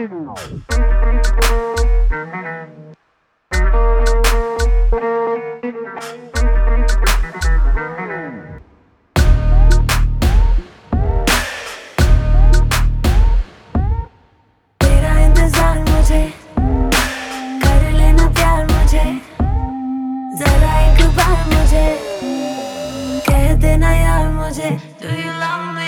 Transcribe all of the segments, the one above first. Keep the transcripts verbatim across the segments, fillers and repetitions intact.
तेरा इंतजार मुझे, कर लेना प्यार मुझे, जरा एक बार मुझे कह देना यार मुझे, do you love me?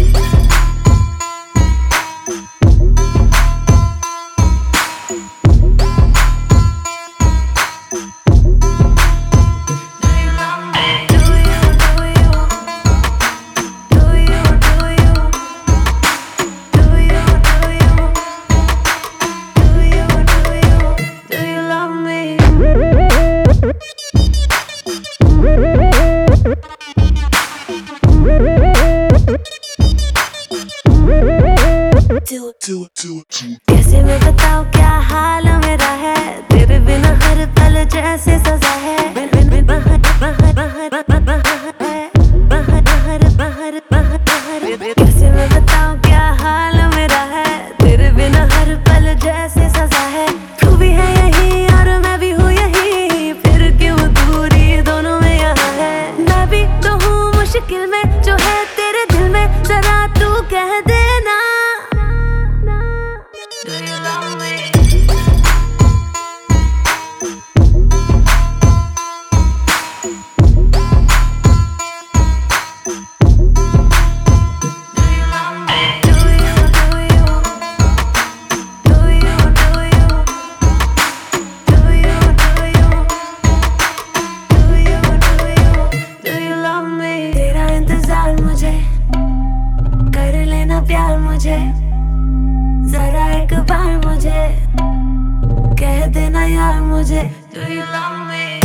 कैसे मैं बताऊं क्या हाल मेरा है, तेरे बिना हर पल जैसे सजा है। बाहर बाहर बाहर बाहर बाहर बाहर बाहर कैसे मैं बताऊं क्या हाल मेरा है, तेरे बिना हर पल जैसे सजा है। तू भी है यही और मैं भी हूँ यही, फिर क्यों दूरी दोनों में यहाँ है। मैं भी तो हूँ मुश्किल में, जो है तेरे दिल में जरा तू कह देना, do you love me? तेरा इंतजार मुझे, कर लेना प्यार मुझे, जरा एक बार मुझे कह देना यार मुझे, do you love me?